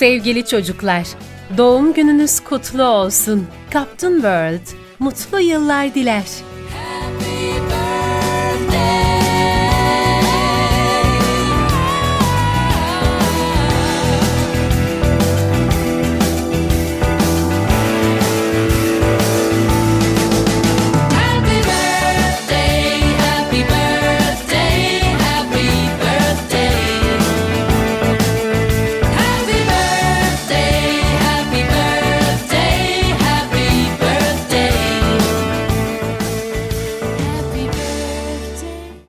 Sevgili çocuklar, doğum gününüz kutlu olsun. Captain World, mutlu yıllar diler.